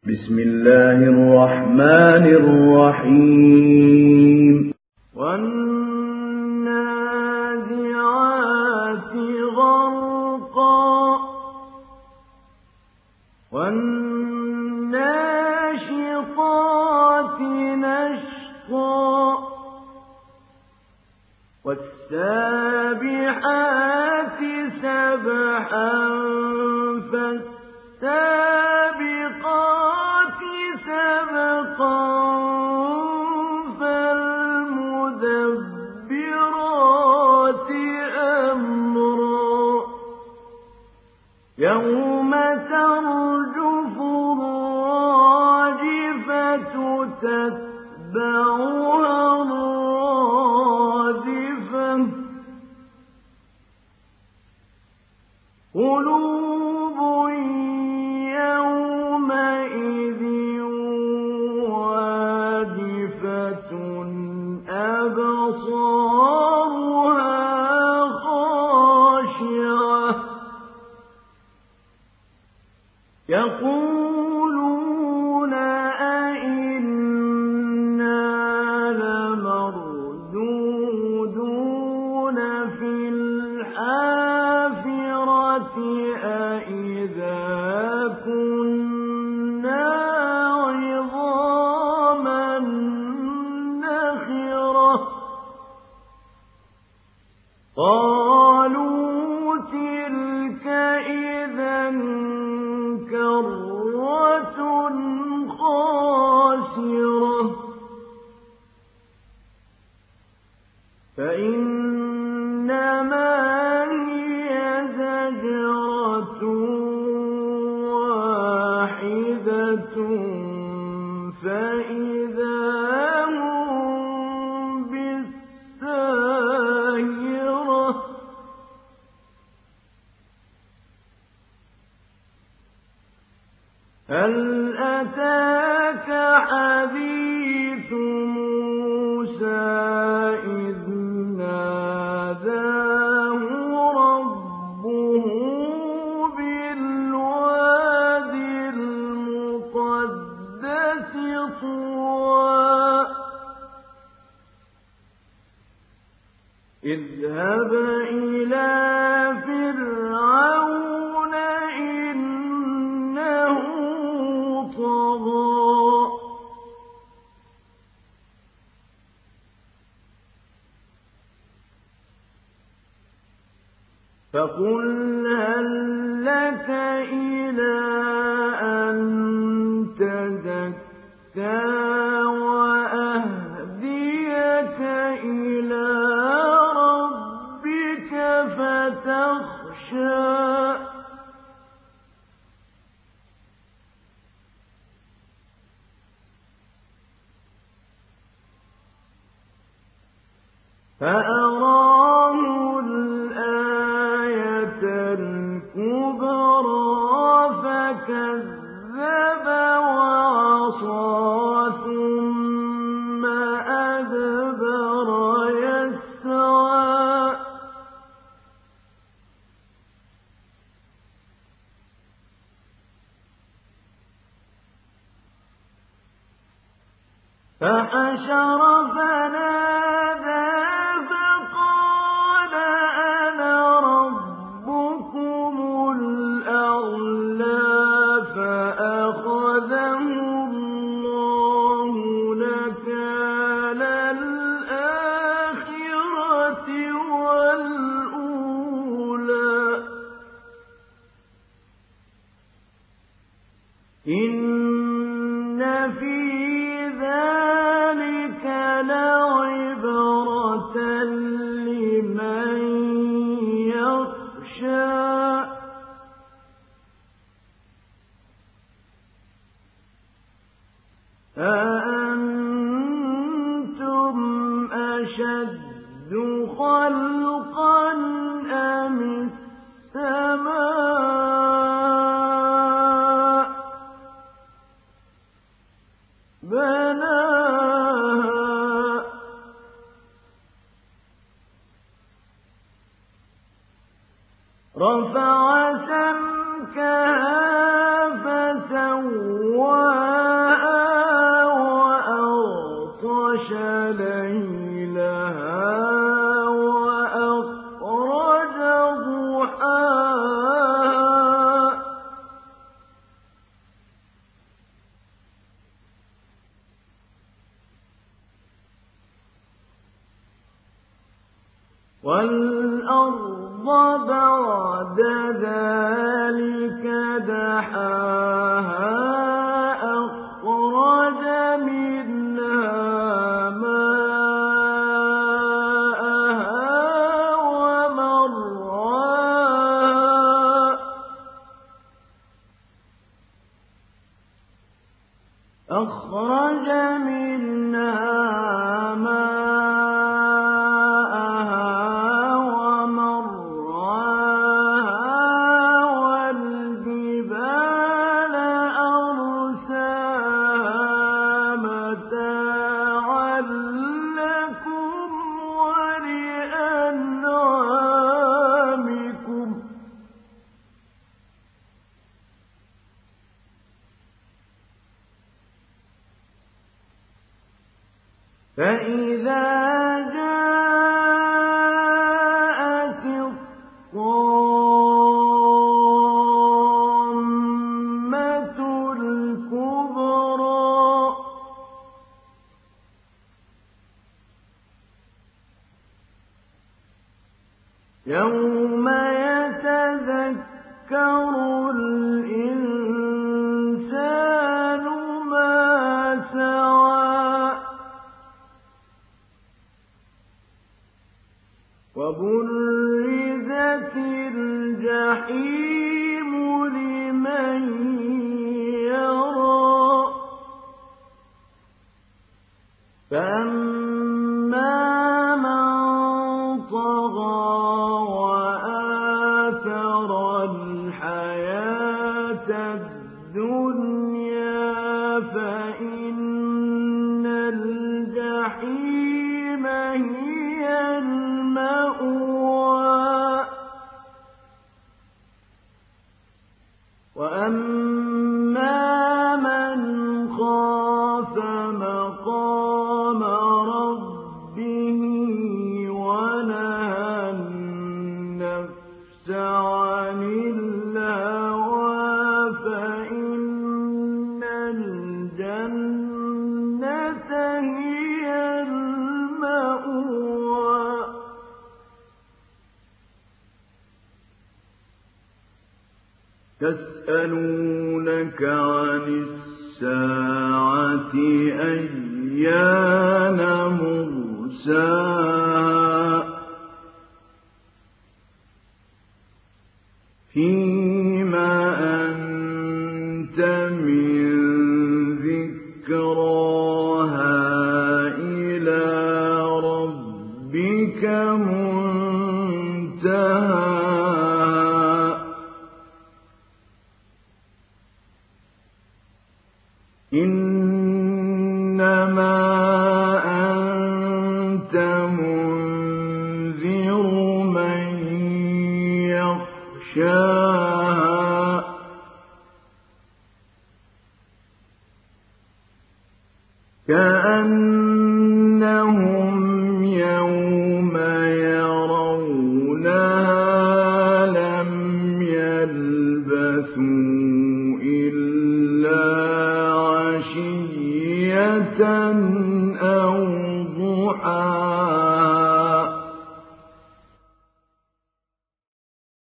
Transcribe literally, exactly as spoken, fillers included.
بسم الله الرحمن الرحيم والنازعات غرقا والناشطات نشطا والسابحات سبحا فالسابقات سبقا فالمدبرات أمرا يوم ترجف الراجفة تتبعها الرادفة قلوب يومئذ واجفة أبصارها خاشعة يقولون أئنا لمردودون في الحافرة أئذا كنا عظاما نخرة قالوا تلك إذا كرة خاسرة فإنما هي زجرة واحدة فإذا هم بالساهرة هل أتاك حديث موسى إذ ناداه ربه بالواد المقدس طوى اذهب إلى فرعون إنه طغى فقل هل لك إلى أن تزكى وأهديك إلى ربك فتخشى فأراه الآية الكبرى فكذب وعصى ثم أدبر يسعى فحشر فنادى فقال أنا ربكم الأعلى فأخذه الله نكال الآخرة والأولى إن في ذلك لعبرة لمن يخشى أأنتم أشد خلقا أم السماء بناها رفع سمكها فسواها وَالْأَرْضَ بَعْدَ ذَلِكَ دَحَاهَا أَخْرَجَ مِنْهَا مَاءَهَا وَمَرْعَاهَا أَخْرَجَ مِنْهَا فَإِذَا جَاءَتِ الطَّامَّةُ الْكُبْرَىٰ يَوْمَ يَتَذَكَّرُ الْإِنسَانُ مَا سَعَىٰ وَبُرِّزَتِ الْجَحِيمُ لِمَن يَرَىٰ فَأَمَّا مَن طَغَىٰ وَآثَرَ الْحَيَاةَ الدُّنْيَا فَإِنَّ الْجَحِيمَ هِيَ الْمَأْوَىٰ وَأَمَّا مَنْ خَافَ مَقَامَ رَبِّهِ وَنَهَى النَّفْسَ عَنِ الْهَوَىٰ فَإِنَّ الْجَنَّةَ هِيَ الْمَأْوَىٰ يَسْأَلُونَكَ عَنِ السَّاعَةِ أَيَّانَ مُرْسَاهَا فِيمَ أَنتَ مِن ذِكْرَاهَا إِلَىٰ رَبِّكَ مُنتَهَاهَا إِنَّمَا أَنتَ مُنذِرُ مَن يَخْشَاهَا كَأَنَّهُمْ يَوْمَ يَرَوْنَهَا لَمْ يَلْبَثُوا إِلَّا عَشِيَّةً أَوْ ضُحَاهَا